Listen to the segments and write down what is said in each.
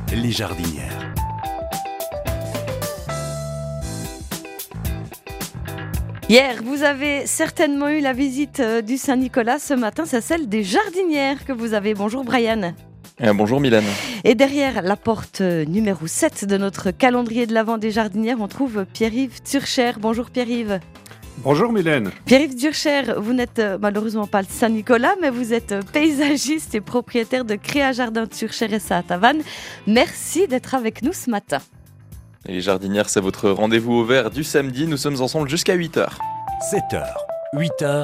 les jardinières. Hier, vous avez certainement eu la visite du Saint-Nicolas. Ce matin, c'est celle des jardinières que vous avez. Bonjour Brian. Bonjour Mylène. Et derrière la porte numéro 7 de notre calendrier de l'Avent des jardinières, on trouve Pierre-Yves Turcher. Bonjour Pierre-Yves. Bonjour Mylène. Pierre-Yves Turcher, vous n'êtes malheureusement pas le Saint-Nicolas, mais vous êtes paysagiste et propriétaire de Créa Jardin Turcher et ça à Tavannes. Merci d'être avec nous ce matin. Et les jardinières, c'est votre rendez-vous au vert du samedi. Nous sommes ensemble jusqu'à 8h. 7h, 8h,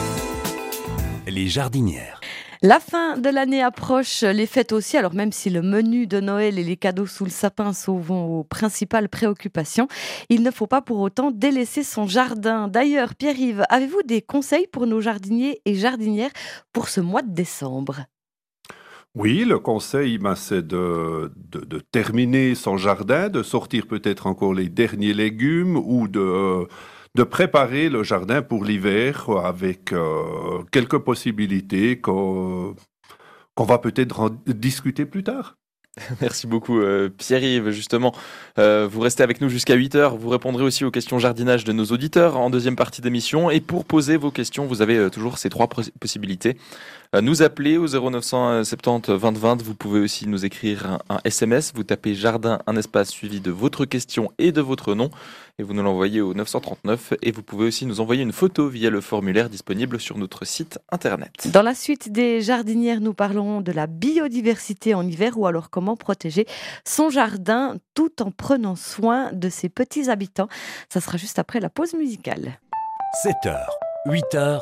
les jardinières. La fin de l'année approche, les fêtes aussi, alors même si le menu de Noël et les cadeaux sous le sapin sont vos principales préoccupations, il ne faut pas pour autant délaisser son jardin. D'ailleurs, Pierre-Yves, avez-vous des conseils pour nos jardiniers et jardinières pour ce mois de décembre ? Oui, le conseil, c'est de terminer son jardin, de sortir peut-être encore les derniers légumes ou de préparer le jardin pour l'hiver avec quelques possibilités qu'on va peut-être discuter plus tard. Merci beaucoup Pierre-Yves. Justement, vous restez avec nous jusqu'à 8h. Vous répondrez aussi aux questions jardinage de nos auditeurs en deuxième partie d'émission. Et pour poser vos questions, vous avez toujours ces trois possibilités. Nous appeler au 0970 20 20. Vous pouvez aussi nous écrire un SMS. Vous tapez jardin, un espace suivi de votre question et de votre nom. Et vous nous l'envoyez au 939. Et vous pouvez aussi nous envoyer une photo via le formulaire disponible sur notre site internet. Dans la suite des jardinières, nous parlerons de la biodiversité en hiver ou alors comment protéger son jardin tout en prenant soin de ses petits habitants. Ça sera juste après la pause musicale. 7h, 8h,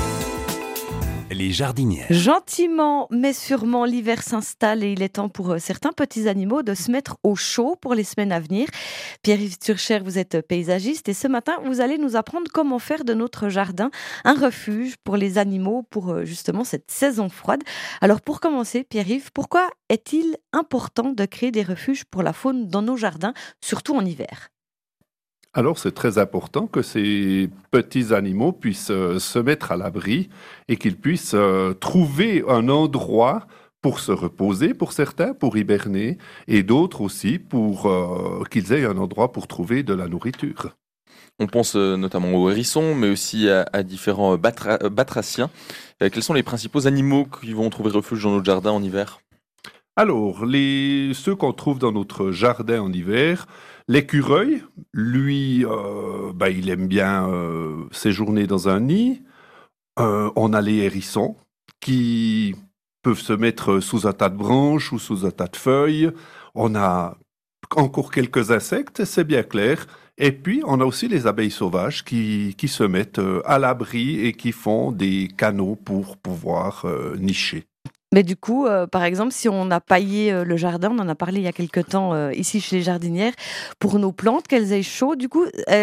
les jardinières. Gentiment mais sûrement, l'hiver s'installe et il est temps pour certains petits animaux de se mettre au chaud pour les semaines à venir. Pierre-Yves Turcher, vous êtes paysagiste et ce matin, vous allez nous apprendre comment faire de notre jardin un refuge pour les animaux pour justement cette saison froide. Alors pour commencer, Pierre-Yves, pourquoi est-il important de créer des refuges pour la faune dans nos jardins, surtout en hiver ? Alors c'est très important que ces petits animaux puissent se mettre à l'abri et qu'ils puissent trouver un endroit pour se reposer pour certains, pour hiberner, et d'autres aussi pour qu'ils aient un endroit pour trouver de la nourriture. On pense notamment aux hérissons, mais aussi à différents batraciens. Quels sont les principaux animaux qui vont trouver refuge dans notre jardin en hiver ? Alors, ceux qu'on trouve dans notre jardin en hiver, l'écureuil, lui, il aime bien séjourner dans un nid. On a les hérissons qui peuvent se mettre sous un tas de branches ou sous un tas de feuilles. On a encore quelques insectes, c'est bien clair. Et puis, on a aussi les abeilles sauvages qui se mettent à l'abri et qui font des canaux pour pouvoir nicher. Mais du coup, par exemple, si on a paillé le jardin, on en a parlé il y a quelque temps ici chez les jardinières, pour nos plantes, qu'elles aient chaud, du coup,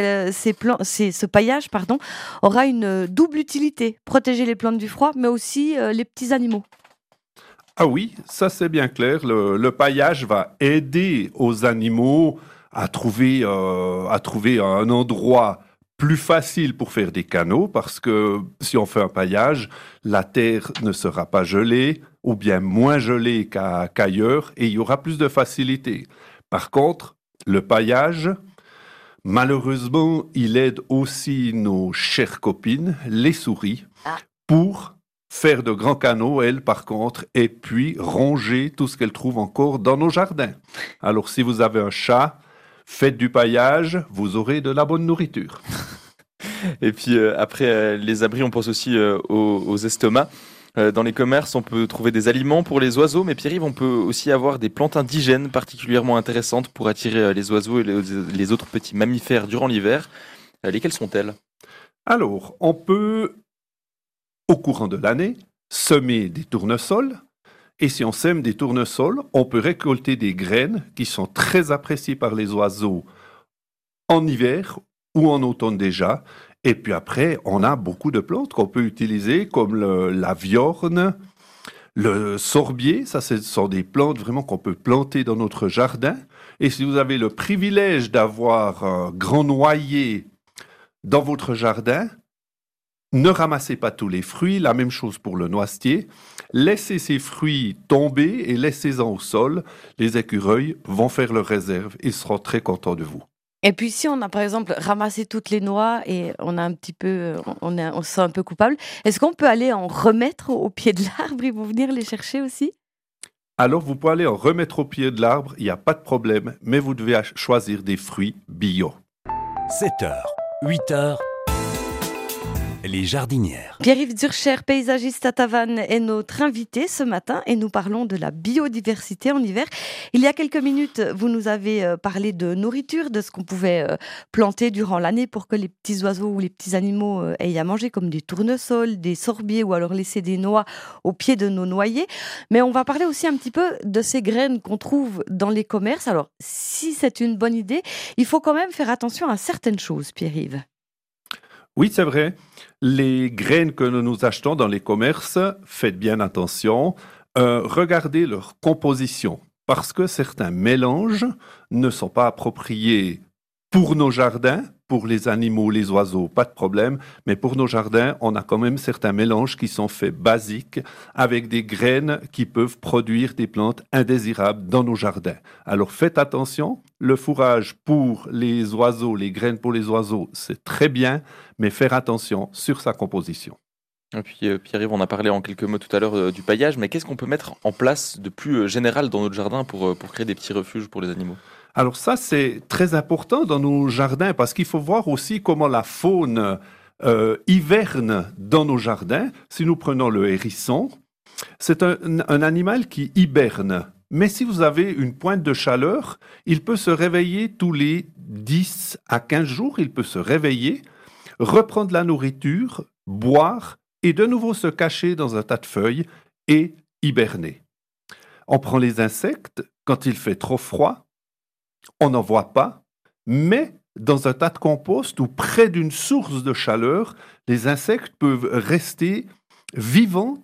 ce paillage aura une double utilité. Protéger les plantes du froid, mais aussi les petits animaux. Ah oui, ça c'est bien clair. Le paillage va aider aux animaux à trouver un endroit plus facile pour faire des canaux, parce que si on fait un paillage, la terre ne sera pas gelée, ou bien moins gelée qu'ailleurs, et il y aura plus de facilité. Par contre, le paillage, malheureusement, il aide aussi nos chères copines, les souris, pour faire de grands canaux, elles, par contre, et puis ronger tout ce qu'elles trouvent encore dans nos jardins. Alors, si vous avez un chat, faites du paillage, vous aurez de la bonne nourriture. Et puis après les abris, on pense aussi aux estomacs. Dans les commerces, on peut trouver des aliments pour les oiseaux, mais Pierre-Yves, on peut aussi avoir des plantes indigènes particulièrement intéressantes pour attirer les oiseaux et les autres petits mammifères durant l'hiver. Lesquelles sont-elles ? Alors, on peut, au courant de l'année, semer des tournesols. Et si on sème des tournesols, on peut récolter des graines qui sont très appréciées par les oiseaux en hiver ou en automne déjà. Et puis après, on a beaucoup de plantes qu'on peut utiliser, comme la viorne, le sorbier. Ça, ce sont des plantes vraiment qu'on peut planter dans notre jardin. Et si vous avez le privilège d'avoir un grand noyer dans votre jardin, Ne ramassez pas tous les fruits, la même chose pour le noisetier. Laissez ces fruits tomber et laissez-en au sol. Les écureuils vont faire leur réserve et seront très contents de vous. Et puis si on a par exemple ramassé toutes les noix et on se sent un peu coupable, est-ce qu'on peut aller en remettre au pied de l'arbre? Ils vont venir les chercher aussi? Alors vous pouvez aller en remettre au pied de l'arbre, il n'y a pas de problème, mais vous devez choisir des fruits bio. 7h, 8h, les jardinières. Pierre-Yves Zurcher, paysagiste à Tavannes, est notre invité ce matin et nous parlons de la biodiversité en hiver. Il y a quelques minutes, vous nous avez parlé de nourriture, de ce qu'on pouvait planter durant l'année pour que les petits oiseaux ou les petits animaux aient à manger, comme des tournesols, des sorbiers ou alors laisser des noix au pied de nos noyers. Mais on va parler aussi un petit peu de ces graines qu'on trouve dans les commerces. Alors, si c'est une bonne idée, il faut quand même faire attention à certaines choses, Pierre-Yves. Oui, c'est vrai. Les graines que nous achetons dans les commerces, faites bien attention. Regardez leur composition, parce que certains mélanges ne sont pas appropriés pour nos jardins. Pour les animaux, les oiseaux, pas de problème. Mais pour nos jardins, on a quand même certains mélanges qui sont faits basiques avec des graines qui peuvent produire des plantes indésirables dans nos jardins. Alors faites attention. Le fourrage pour les oiseaux, les graines pour les oiseaux, c'est très bien, mais faire attention sur sa composition. Et puis Pierre-Yves, on a parlé en quelques mots tout à l'heure du paillage, mais qu'est-ce qu'on peut mettre en place de plus général dans notre jardin pour créer des petits refuges pour les animaux? Alors ça, c'est très important dans nos jardins parce qu'il faut voir aussi comment la faune hiverne dans nos jardins. Si nous prenons le hérisson, c'est un animal qui hiberne. Mais si vous avez une pointe de chaleur, il peut se réveiller tous les 10 à 15 jours. Il peut se réveiller, reprendre la nourriture, boire et de nouveau se cacher dans un tas de feuilles et hiberner. On prend les insectes quand il fait trop froid. On n'en voit pas, mais dans un tas de compost ou près d'une source de chaleur, les insectes peuvent rester vivants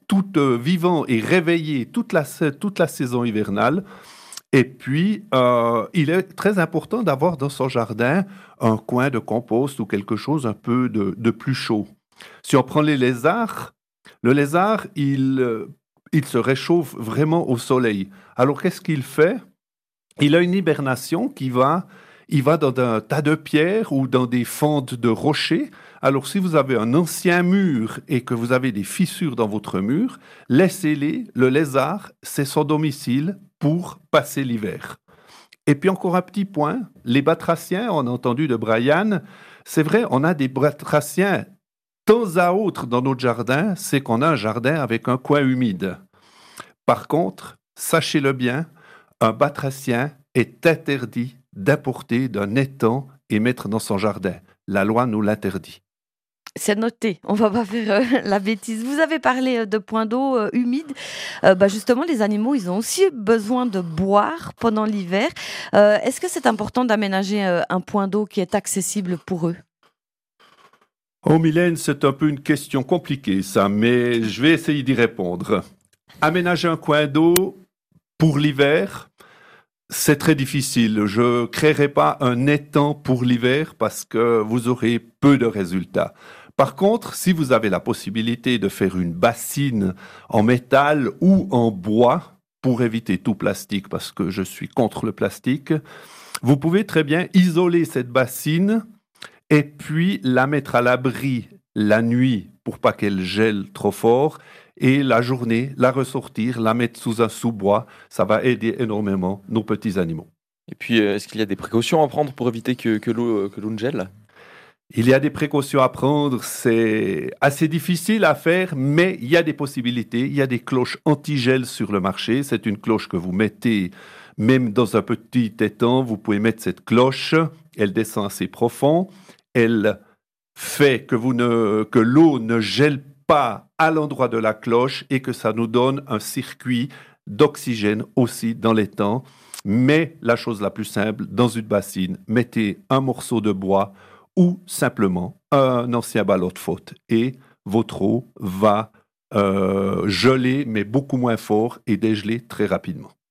et réveillés toute la saison hivernale. Et puis, il est très important d'avoir dans son jardin un coin de compost ou quelque chose un peu de plus chaud. Si on prend les lézards, le lézard, il se réchauffe vraiment au soleil. Alors, qu'est-ce qu'il fait? Il a une hibernation il va dans un tas de pierres ou dans des fentes de rochers. Alors, si vous avez un ancien mur et que vous avez des fissures dans votre mur, laissez-les. Le lézard, c'est son domicile pour passer l'hiver. Et puis encore un petit point, les batraciens, on a entendu de Brian, c'est vrai, on a des batraciens temps à autre dans notre jardin, c'est qu'on a un jardin avec un coin humide. Par contre, sachez-le bien, un batracien est interdit d'apporter d'un étang et mettre dans son jardin. La loi nous l'interdit. C'est noté, on ne va pas faire la bêtise. Vous avez parlé de points d'eau humides. Justement, les animaux, ils ont aussi besoin de boire pendant l'hiver. Est-ce que c'est important d'aménager un point d'eau qui est accessible pour eux? Oh Mylène, c'est un peu une question compliquée ça, mais je vais essayer d'y répondre. Aménager un coin d'eau pour l'hiver, c'est très difficile. Je ne créerai pas un étang pour l'hiver parce que vous aurez peu de résultats. Par contre, si vous avez la possibilité de faire une bassine en métal ou en bois, pour éviter tout plastique, parce que je suis contre le plastique, vous pouvez très bien isoler cette bassine et puis la mettre à l'abri la nuit pour pas qu'elle gèle trop fort et la journée, la ressortir, la mettre sous un sous-bois. Ça va aider énormément nos petits animaux. Et puis, est-ce qu'il y a des précautions à prendre pour éviter que l'eau ne gèle? Il y a des précautions à prendre, c'est assez difficile à faire, mais il y a des possibilités. Il y a des cloches anti-gel sur le marché. C'est une cloche que vous mettez même dans un petit étang. Vous pouvez mettre cette cloche, elle descend assez profond. Elle fait que l'eau ne gèle pas à l'endroit de la cloche et que ça nous donne un circuit d'oxygène aussi dans l'étang. Mais la chose la plus simple, dans une bassine, mettez un morceau de bois ou simplement un ancien ballon de faute et votre eau va geler, mais beaucoup moins fort et dégeler très rapidement.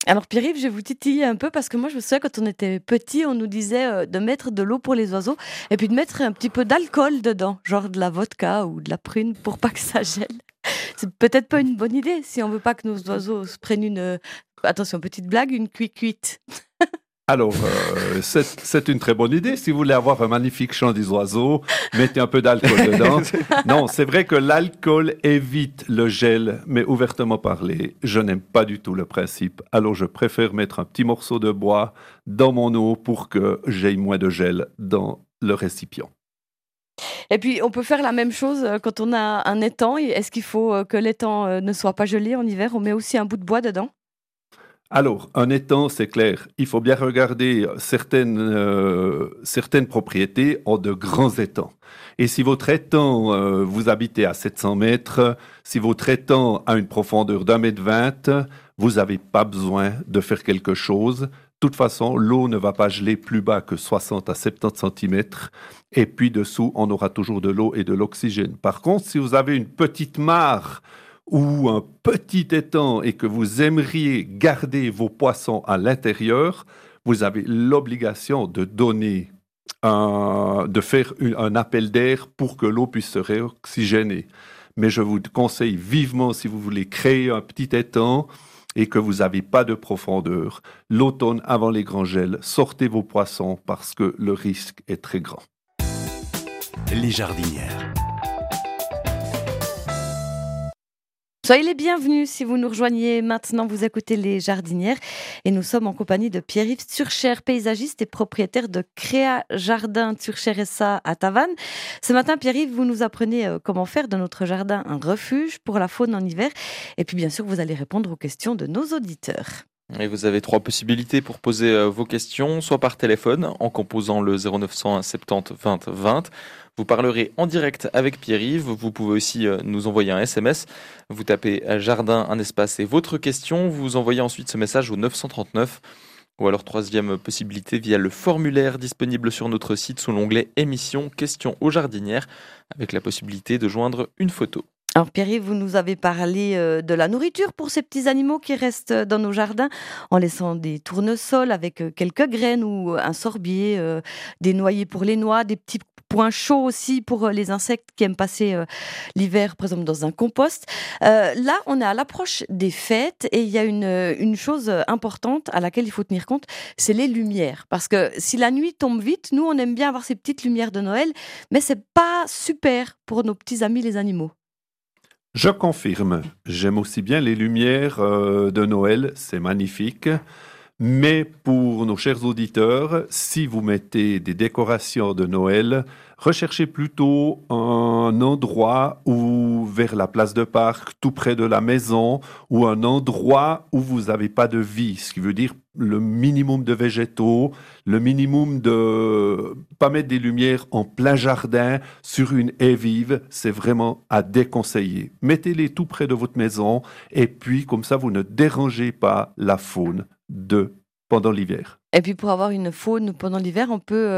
Alors Pierre-Yves, je vais vous titiller un peu parce que moi je me souviens quand on était petit, on nous disait de mettre de l'eau pour les oiseaux et puis de mettre un petit peu d'alcool dedans, genre de la vodka ou de la prune pour pas que ça gèle. C'est peut-être pas une bonne idée si on veut pas que nos oiseaux se prennent attention, petite blague, une cuite. Alors, c'est une très bonne idée. Si vous voulez avoir un magnifique chant des oiseaux, mettez un peu d'alcool dedans. Non, c'est vrai que l'alcool évite le gel, mais ouvertement parlé, je n'aime pas du tout le principe. Alors, je préfère mettre un petit morceau de bois dans mon eau pour que j'aie moins de gel dans le récipient. Et puis on peut faire la même chose quand on a un étang. Est-ce qu'il faut que l'étang ne soit pas gelé en hiver? On met aussi un bout de bois dedans? Alors, un étang, c'est clair. Il faut bien regarder certaines propriétés ont de grands étangs. Et si votre étang, vous habitez à 700 mètres, si votre étang a une profondeur d'1,20 m, vous n'avez pas besoin de faire quelque chose. De toute façon, l'eau ne va pas geler plus bas que 60 à 70 centimètres. Et puis dessous, on aura toujours de l'eau et de l'oxygène. Par contre, si vous avez une petite mare ou un petit étang et que vous aimeriez garder vos poissons à l'intérieur, vous avez l'obligation de faire un appel d'air pour que l'eau puisse se réoxygéner. Mais je vous conseille vivement, si vous voulez créer un petit étang et que vous n'avez pas de profondeur, l'automne avant les grands gels, sortez vos poissons parce que le risque est très grand. Les jardinières. Soyez les bienvenus si vous nous rejoignez maintenant, vous écoutez Les Jardinières et nous sommes en compagnie de Pierre-Yves Turcher, paysagiste et propriétaire de Créa Jardin Turcher SA à Tavannes. Ce matin, Pierre-Yves, vous nous apprenez comment faire de notre jardin un refuge pour la faune en hiver et puis bien sûr, vous allez répondre aux questions de nos auditeurs. Et vous avez 3 possibilités pour poser vos questions, soit par téléphone en composant le 0901 70 20 20. Vous parlerez en direct avec Pierre-Yves. Vous pouvez aussi nous envoyer un SMS. Vous tapez jardin, un espace et votre question. Vous envoyez ensuite ce message au 939. Ou alors 3e possibilité via le formulaire disponible sur notre site sous l'onglet émission questions aux jardinières avec la possibilité de joindre une photo. Alors Pierre-Yves, vous nous avez parlé de la nourriture pour ces petits animaux qui restent dans nos jardins en laissant des tournesols avec quelques graines ou un sorbier, des noyers pour les noix, des petits points chauds aussi pour les insectes qui aiment passer l'hiver, par exemple, dans un compost. Là, on est à l'approche des fêtes et il y a une chose importante à laquelle il faut tenir compte, c'est les lumières. Parce que si la nuit tombe vite, nous, on aime bien avoir ces petites lumières de Noël, mais c'est pas super pour nos petits amis les animaux. Je confirme, j'aime aussi bien les lumières de Noël, c'est magnifique. Mais pour nos chers auditeurs, si vous mettez des décorations de Noël, recherchez plutôt un endroit où, vers la place de parc, tout près de la maison, ou un endroit où vous n'avez pas de vie, ce qui veut dire le minimum de végétaux, le minimum de pas mettre des lumières en plein jardin sur une haie vive, c'est vraiment à déconseiller. Mettez-les tout près de votre maison et puis comme ça vous ne dérangez pas la faune pendant l'hiver. Et puis pour avoir une faune pendant l'hiver, on peut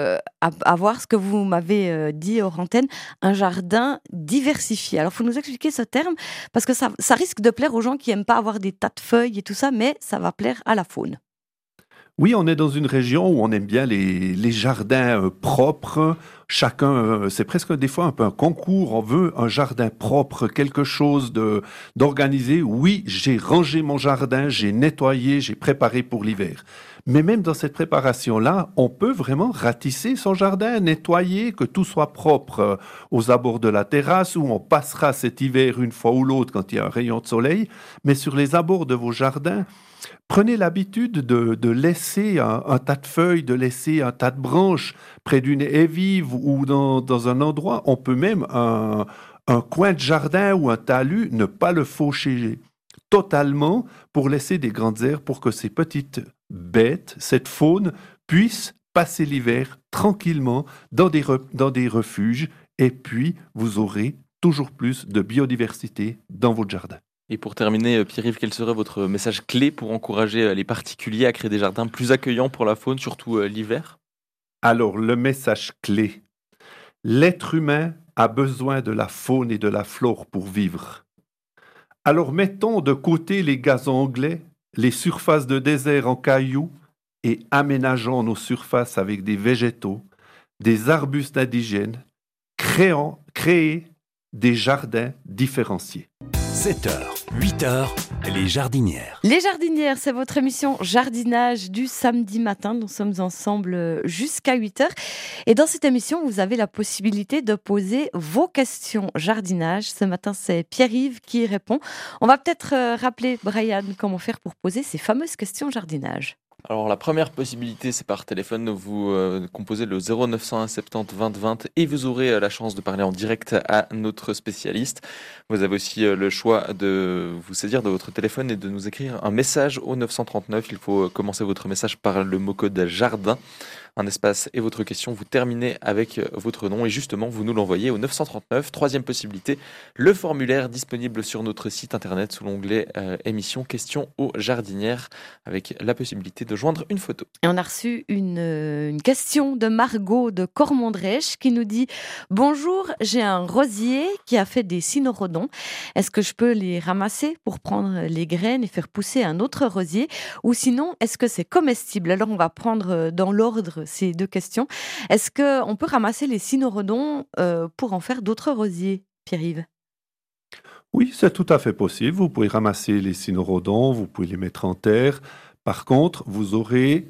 avoir ce que vous m'avez dit hors antenne, un jardin diversifié. Alors il faut nous expliquer ce terme parce que ça risque de plaire aux gens qui n'aiment pas avoir des tas de feuilles et tout ça, mais ça va plaire à la faune. Oui, on est dans une région où on aime bien les jardins propres. Chacun, c'est presque des fois un peu un concours. On veut un jardin propre, quelque chose d'organisé. Oui, j'ai rangé mon jardin, j'ai nettoyé, j'ai préparé pour l'hiver. Mais même dans cette préparation-là, on peut vraiment ratisser son jardin, nettoyer, que tout soit propre aux abords de la terrasse où on passera cet hiver une fois ou l'autre quand il y a un rayon de soleil. Mais sur les abords de vos jardins, prenez l'habitude de laisser un tas de feuilles, de laisser un tas de branches près d'une haie vive ou dans un endroit. On peut même un coin de jardin ou un talus ne pas le faucher totalement pour laisser des grandes aires pour que ces petites bêtes, cette faune, puissent passer l'hiver tranquillement dans des refuges et puis vous aurez toujours plus de biodiversité dans votre jardin. Et pour terminer, Pierre-Yves, quel serait votre message clé pour encourager les particuliers à créer des jardins plus accueillants pour la faune, surtout l'hiver ? Alors, le message clé. L'être humain a besoin de la faune et de la flore pour vivre. Alors, mettons de côté les gazons anglais les surfaces de désert en cailloux et aménageant nos surfaces avec des végétaux, des arbustes indigènes, créer des jardins différenciés. 7h, 8h, les jardinières. Les jardinières, c'est votre émission jardinage du samedi matin. Nous sommes ensemble jusqu'à 8h. Et dans cette émission, vous avez la possibilité de poser vos questions jardinage. Ce matin, c'est Pierre-Yves qui répond. On va peut-être rappeler, Brian, comment faire pour poser ces fameuses questions jardinage. Alors la première possibilité, c'est par téléphone. Vous composez le 0901 70 20 20 et vous aurez la chance de parler en direct à notre spécialiste. Vous avez aussi le choix de vous saisir de votre téléphone et de nous écrire un message au 939. Il faut commencer votre message par le mot-code jardin, un espace et votre question. Vous terminez avec votre nom et justement, vous nous l'envoyez au 939. Troisième possibilité, le formulaire disponible sur notre site internet sous l'onglet émission questions aux jardinières avec la possibilité de joindre une photo. Et on a reçu une question de Margot de Cormondrèche qui nous dit « Bonjour, j'ai un rosier qui a fait des cynorrhodons. Est-ce que je peux les ramasser pour prendre les graines et faire pousser un autre rosier? Ou sinon, est-ce que c'est comestible ?» Alors on va prendre dans l'ordre ces deux questions. Est-ce qu'on peut ramasser les cynorrhodons pour en faire d'autres rosiers, Pierre-Yves ? Oui, c'est tout à fait possible. Vous pouvez ramasser les cynorrhodons, vous pouvez les mettre en terre. Par contre, vous aurez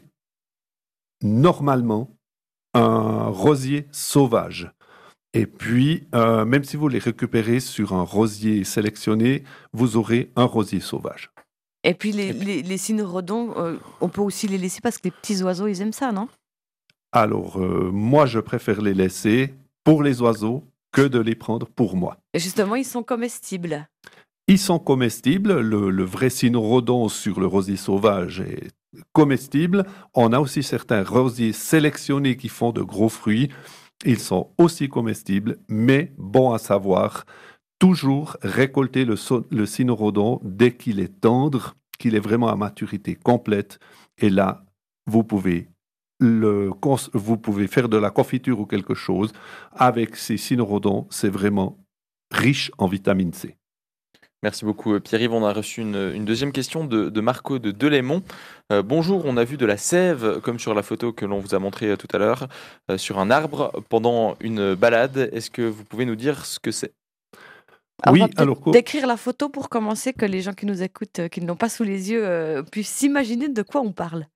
normalement un rosier sauvage. Et puis, même si vous les récupérez sur un rosier sélectionné, vous aurez un rosier sauvage. Et puis les cynorrhodons, on peut aussi les laisser parce que les petits oiseaux, ils aiment ça, non ? Alors, moi, je préfère les laisser pour les oiseaux que de les prendre pour moi. Et justement, ils sont comestibles. Ils sont comestibles. Le vrai cynorrhodon sur le rosier sauvage est comestible. On a aussi certains rosiers sélectionnés qui font de gros fruits. Ils sont aussi comestibles, mais bon à savoir, toujours récolter le cynorrhodon dès qu'il est tendre, qu'il est vraiment à maturité complète. Et là, vous pouvez faire de la confiture ou quelque chose. Avec ces cynorrhodons, c'est vraiment riche en vitamine C. Merci beaucoup Pierre-Yves. On a reçu une deuxième question de Marco de Delémont. Bonjour, on a vu de la sève, comme sur la photo que l'on vous a montrée tout à l'heure, sur un arbre pendant une balade. Est-ce que vous pouvez nous dire ce que c'est ? Oui, alors décrire la photo pour commencer, que les gens qui nous écoutent, qui ne l'ont pas sous les yeux, puissent s'imaginer de quoi on parle.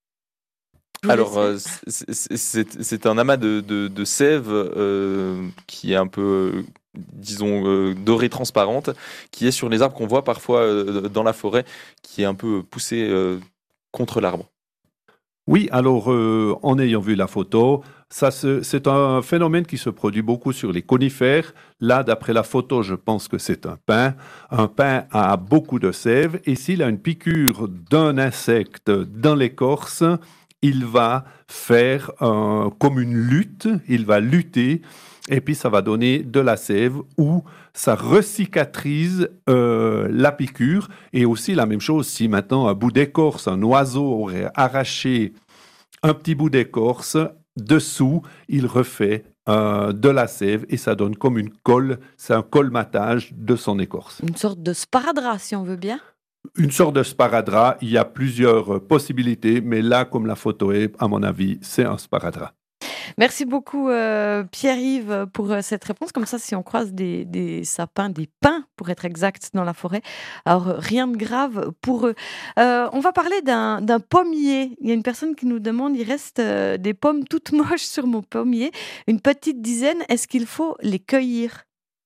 Alors, c'est un amas de sève qui est un peu, disons, dorée transparente, qui est sur les arbres qu'on voit parfois dans la forêt, qui est un peu poussé contre l'arbre. Oui, alors, en ayant vu la photo, c'est un phénomène qui se produit beaucoup sur les conifères. Là, d'après la photo, je pense que c'est un pin. Un pin a beaucoup de sève, et s'il a une piqûre d'un insecte dans l'écorce, il va faire comme une lutte, il va lutter, et puis ça va donner de la sève ou ça recicatrise la piqûre. Et aussi la même chose, si maintenant un bout d'écorce, un oiseau aurait arraché un petit bout d'écorce, dessous, il refait de la sève et ça donne comme une colle, c'est un colmatage de son écorce. Une sorte de sparadrap, si on veut bien. Une sorte de sparadrap, il y a plusieurs possibilités, mais là, comme la photo est, à mon avis, c'est un sparadrap. Merci beaucoup Pierre-Yves pour cette réponse. Comme ça, si on croise des sapins, des pins pour être exact, dans la forêt, alors rien de grave pour eux. On va parler d'un pommier. Il y a une personne qui nous demande, il reste des pommes toutes moches sur mon pommier, une petite dizaine, est-ce qu'il faut les cueillir ?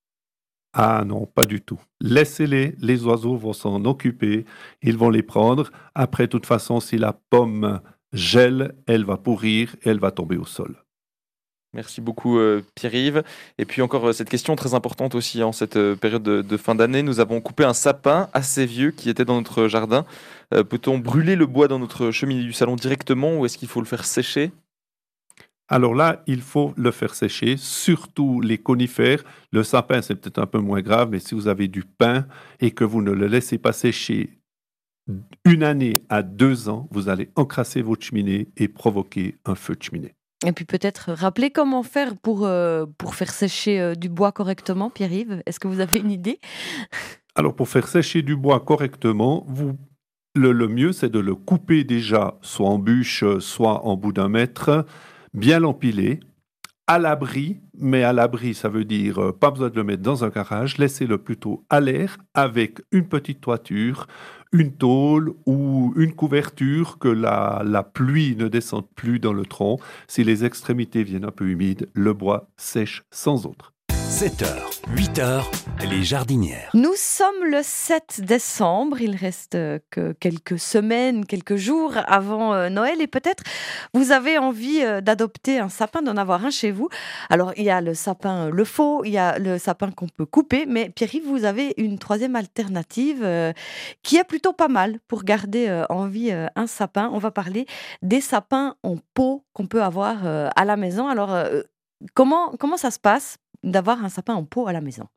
Ah non, pas du tout. Laissez-les, les oiseaux vont s'en occuper, ils vont les prendre. Après, de toute façon, si la pomme gèle, elle va pourrir et elle va tomber au sol. Merci beaucoup Pierre-Yves. Et puis encore cette question très importante aussi en cette période de fin d'année. Nous avons coupé un sapin assez vieux qui était dans notre jardin. Peut-on brûler le bois dans notre cheminée du salon directement ou est-ce qu'il faut le faire sécher ? Alors là, il faut le faire sécher, surtout les conifères. Le sapin, c'est peut-être un peu moins grave, mais si vous avez du pin et que vous ne le laissez pas sécher 1 année à 2 ans, vous allez encrasser votre cheminée et provoquer un feu de cheminée. Et puis peut-être rappeler comment faire pour faire sécher du bois correctement, Pierre-Yves. Est-ce que vous avez une idée ? Alors pour faire sécher du bois correctement, vous Le mieux, c'est de le couper déjà, soit en bûche, soit en bout d'1 mètre, bien l'empiler, à l'abri, mais à l'abri, ça veut dire pas besoin de le mettre dans un garage, laissez-le plutôt à l'air avec une petite toiture, une tôle ou une couverture que la pluie ne descende plus dans le tronc. Si les extrémités viennent un peu humides, le bois sèche sans autre. 7h, 8h, les jardinières. Nous sommes le 7 décembre, il reste que quelques semaines, quelques jours avant Noël et peut-être vous avez envie d'adopter un sapin, d'en avoir un chez vous. Alors il y a le sapin le faux, il y a le sapin qu'on peut couper, mais Pierre-Yves, vous avez une troisième alternative qui est plutôt pas mal pour garder en vie un sapin. On va parler des sapins en pot qu'on peut avoir à la maison. Alors comment ça se passe d'avoir un sapin en pot à la maison?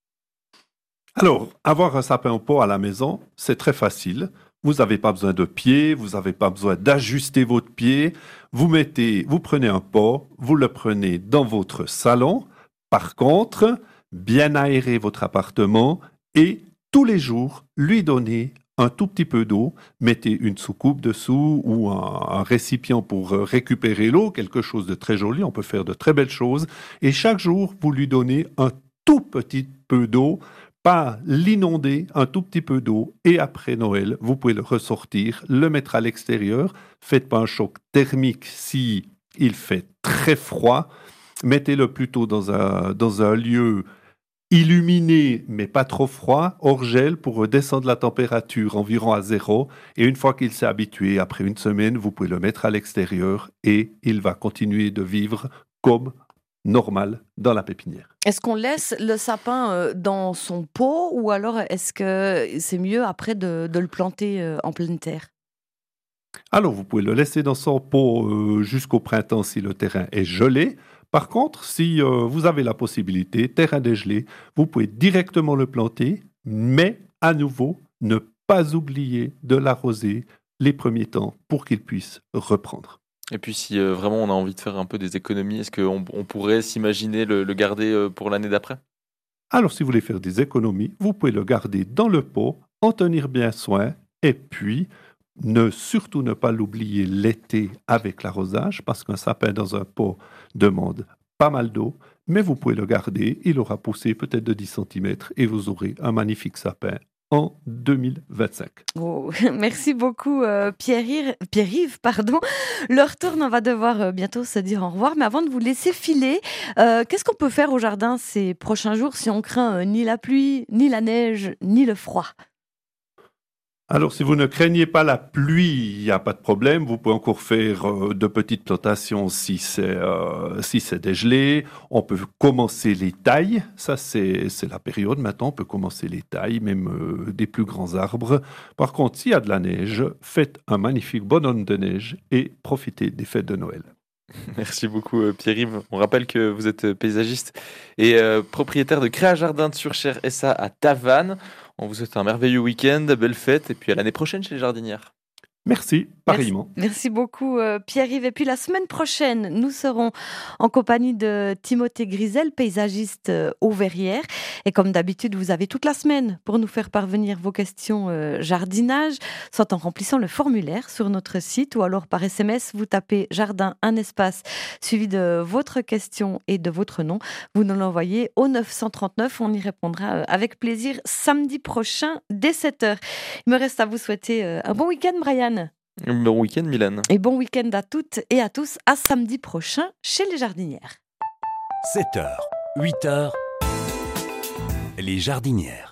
Alors, avoir un sapin en pot à la maison, c'est très facile. Vous n'avez pas besoin de pied, vous n'avez pas besoin d'ajuster votre pied. Vous prenez un pot, vous le prenez dans votre salon. Par contre, bien aérer votre appartement et tous les jours, lui donner un tout petit peu d'eau. Mettez une soucoupe dessous ou un récipient pour récupérer l'eau, quelque chose de très joli. On peut faire de très belles choses. Et chaque jour, vous lui donnez un tout petit peu d'eau. Pas l'inonder, un tout petit peu d'eau, et après Noël, vous pouvez le ressortir, le mettre à l'extérieur. Faites pas un choc thermique si il fait très froid. Mettez-le plutôt dans un lieu illuminé, mais pas trop froid, hors gel, pour descendre la température environ à 0. Et une fois qu'il s'est habitué, après 1 semaine, vous pouvez le mettre à l'extérieur et il va continuer de vivre comme normal dans la pépinière. Est-ce qu'on laisse le sapin dans son pot ou alors est-ce que c'est mieux après de le planter en pleine terre? Alors, vous pouvez le laisser dans son pot jusqu'au printemps si le terrain est gelé. Par contre, si vous avez la possibilité, terrain dégelé, vous pouvez directement le planter, mais à nouveau, ne pas oublier de l'arroser les premiers temps pour qu'il puisse reprendre. Et puis si vraiment on a envie de faire un peu des économies, est-ce qu'on pourrait s'imaginer le garder pour l'année d'après? Alors, si vous voulez faire des économies, vous pouvez le garder dans le pot, en tenir bien soin, et puis surtout ne pas l'oublier l'été avec l'arrosage, parce qu'un sapin dans un pot demande pas mal d'eau, mais vous pouvez le garder, il aura poussé peut-être de 10 centimètres et vous aurez un magnifique sapin en 2025. Oh, merci beaucoup Pierre-Yves, pardon. L'heure tourne, on va devoir bientôt se dire au revoir, mais avant de vous laisser filer, qu'est-ce qu'on peut faire au jardin ces prochains jours si on craint ni la pluie, ni la neige, ni le froid? Alors, si vous ne craignez pas la pluie, il n'y a pas de problème. Vous pouvez encore faire de petites plantations si c'est dégelé. On peut commencer les tailles. Ça, c'est la période maintenant. On peut commencer les tailles, même des plus grands arbres. Par contre, s'il y a de la neige, faites un magnifique bonhomme de neige et profitez des fêtes de Noël. Merci beaucoup Pierre-Yves. On rappelle que vous êtes paysagiste et propriétaire de Créa Jardin de Surchères SA à Tavannes. On vous souhaite un merveilleux week-end, belle fête et puis à l'année prochaine chez les jardinières. Merci, pareillement. Merci beaucoup Pierre-Yves. Et puis la semaine prochaine, nous serons en compagnie de Timothée Grisel, paysagiste aux Verrières. Et comme d'habitude, vous avez toute la semaine pour nous faire parvenir vos questions jardinage, soit en remplissant le formulaire sur notre site ou alors par SMS, vous tapez jardin, un espace, suivi de votre question et de votre nom. Vous nous l'envoyez au 939, on y répondra avec plaisir samedi prochain dès 7h. Il me reste à vous souhaiter un bon week-end Brian. Bon week-end Mylène. Et bon week-end à toutes et à tous. À samedi prochain chez les jardinières. 7h, 8h, les jardinières.